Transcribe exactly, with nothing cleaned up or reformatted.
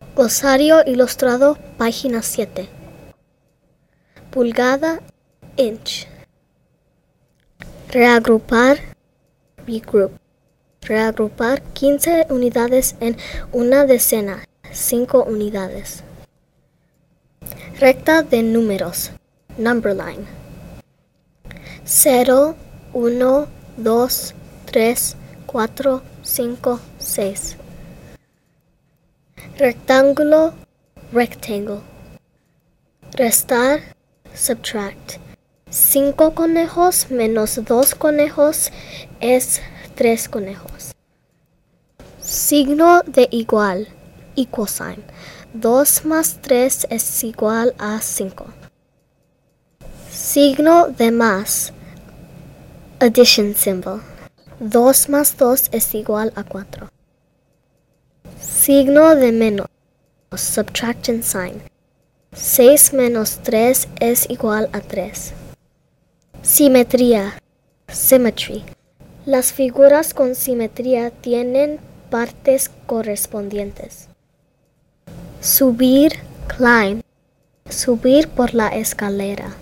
Glosario ilustrado, página siete. Pulgada, inch. Reagrupar, regroup. Reagrupar quince unidades en una decena, cinco unidades. Recta de números, number line. cero, uno, dos, tres, cuatro, cinco, seis. Rectángulo, rectangle. Restar, subtract. Cinco conejos menos dos conejos es tres conejos. Signo de igual, equal sign. Dos más tres es igual a cinco. Signo de más, addition symbol. Dos más dos es igual a cuatro. Signo de menos, subtraction sign. seis menos tres es igual a tres. Simetría, symmetry. Las figuras con simetría tienen partes correspondientes. Subir, climb. Subir por la escalera.